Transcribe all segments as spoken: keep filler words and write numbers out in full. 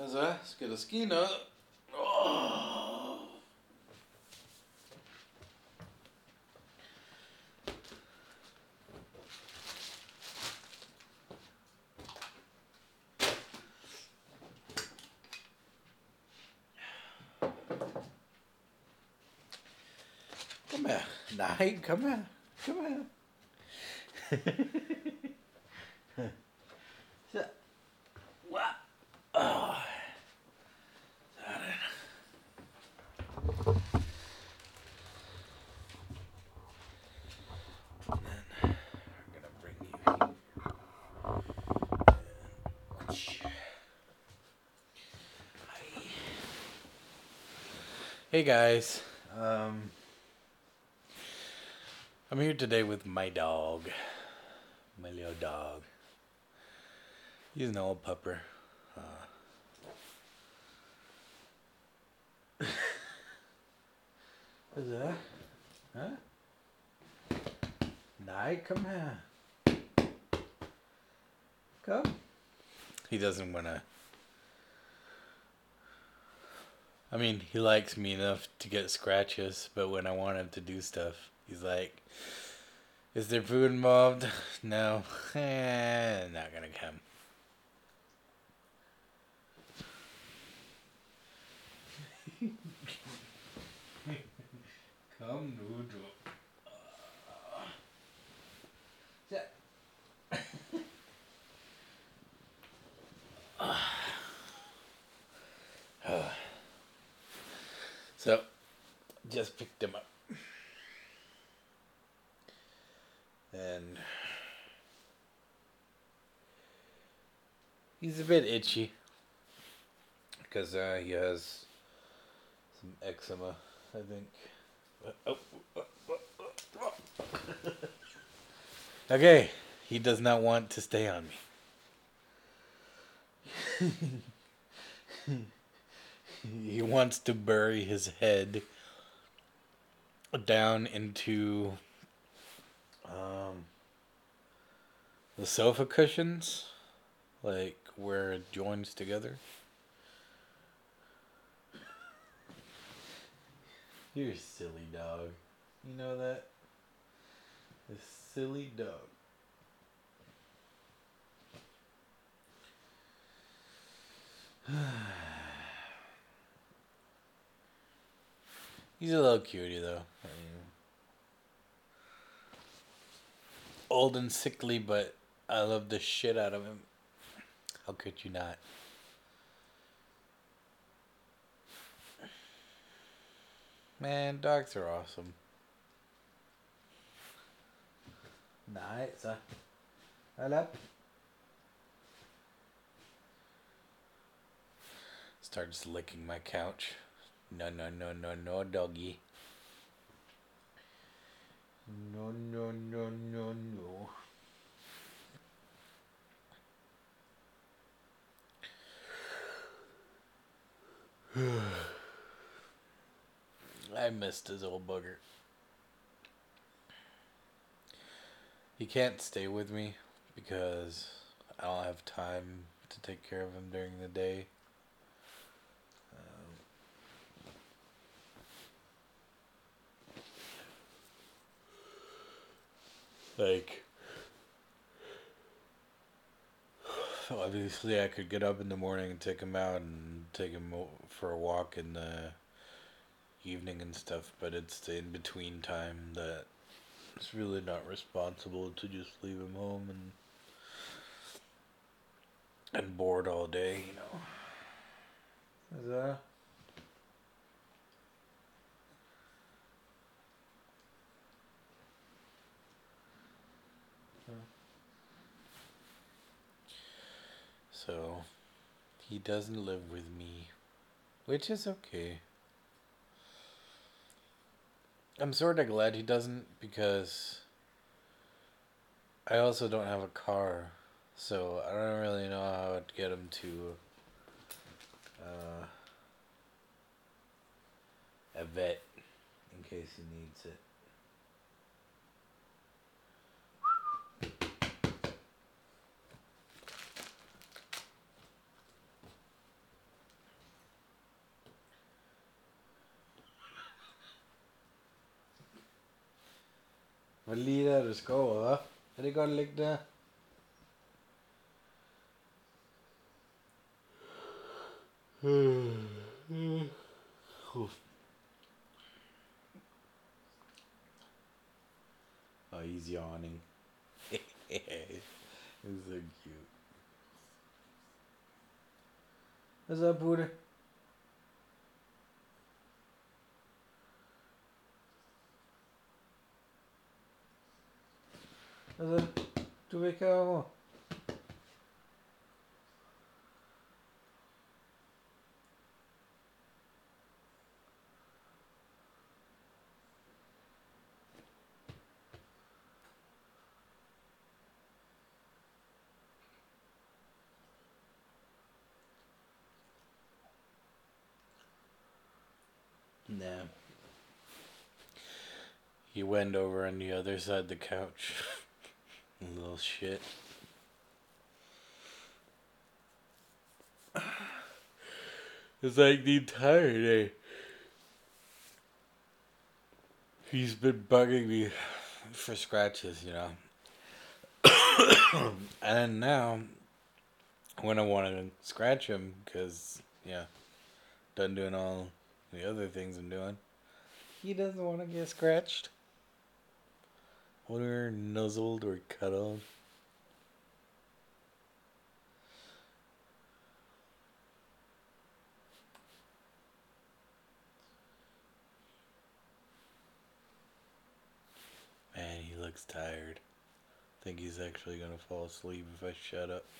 Pois é, ska da esquina. Oh. Kom her. Nej, kom her. Kom her. Så. Wow. Oh. Sådan. And then we're gonna bring you here. And hi. Hey guys. Um, I'm here today with my dog. My little dog. He's an old pupper. Uh, What's that? Huh? Nej, come here. Come. He doesn't want to. I mean, he likes me enough to get scratches, but when I want him to do stuff, he's like, is there food involved? No. Eh, not gonna come. Come, Noodle. So, just picked him up. And he's a bit itchy because uh, he has some eczema, I think. Oh, oh, oh, oh, oh. Okay, he does not want to stay on me. He wants to bury his head down into um, the sofa cushions, like where it joins together. You're a silly dog. You know that? A silly dog. He's a little cutie, though. I mean, old and sickly, but I love the shit out of him. How could you not? Man, dogs are awesome. Nice. Hello. Starts licking my couch. No, no, no, no, no, doggy. No, no, no, no, no. I missed his old bugger. He can't stay with me because I don't have time to take care of him during the day. Um, like, obviously I could get up in the morning and take him out and take him for a walk in the evening and stuff, but it's the in-between time that it's really not responsible to just leave him home and and bored all day, you know. Is that? So, he doesn't live with me, which is okay. I'm sort of glad he doesn't because I also don't have a car, so I don't really know how to get him to uh, a vet in case he needs it. Var lige der, du skal over, hva'? Er det godt at ligge der? Oh, he's yawning. It's so cute. What's up, Buddha? What's up? Du vil ikke herover? Nah. He went over on the other side of the couch. Little shit. It's like the entire day. He's been bugging me for scratches, you know. And now, when I want to scratch him, because, yeah, done doing all the other things I'm doing, he doesn't want to get scratched. Or nuzzled or cuddled. Man, he looks tired. I think he's actually gonna fall asleep if I shut up.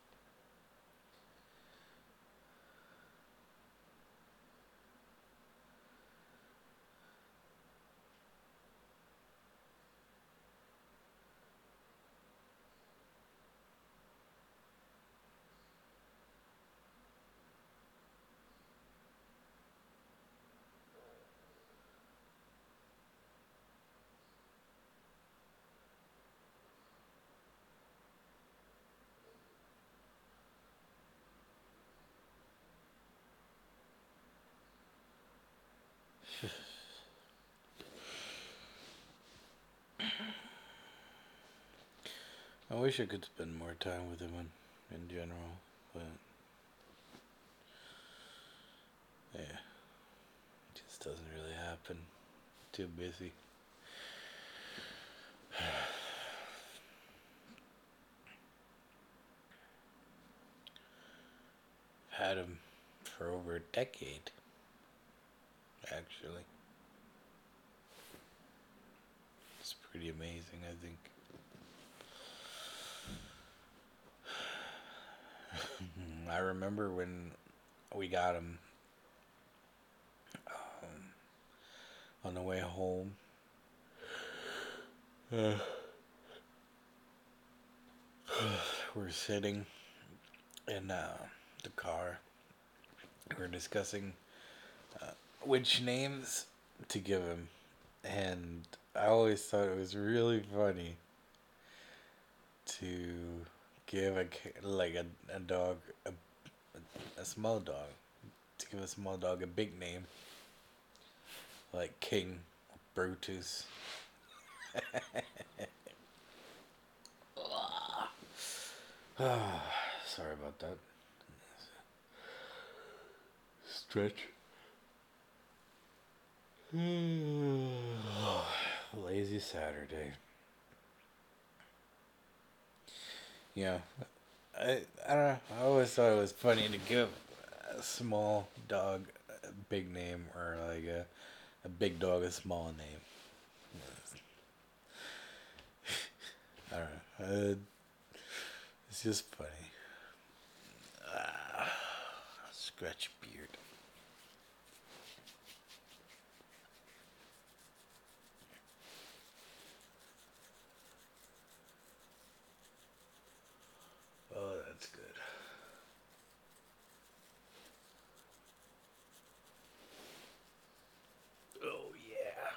I wish I could spend more time with him in, in general, but yeah, it just doesn't really happen. Too busy. Had him for over a decade, actually. It's pretty amazing, I think. I remember when we got him um, on the way home. Uh, we're sitting in uh, the car. We're discussing uh, which names to give him. And I always thought it was really funny to give a like a, a dog a, a small dog to give a small dog a big name like King Brutus. Sorry about that. Stretch. Lazy Saturday. Yeah, I I don't know. I always thought it was funny to give a small dog a big name, or like a a big dog a small name. I don't know. Uh, it's just funny. Ah, scratch beard. Oh, that's good. Oh, yeah.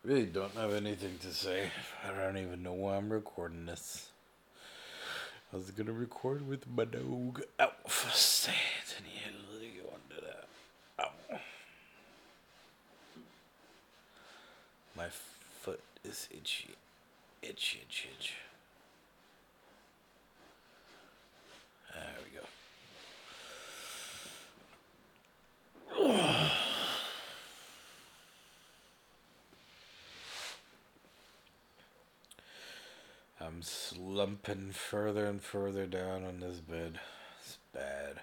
really don't have anything to say. I don't even know why I'm recording this. I was gonna record with my dog Alpha Sand, and he had to go under that. Ow. My foot is itchy. Itch, itch, itch. There we go. I'm slumping further and further down on this bed. It's bad.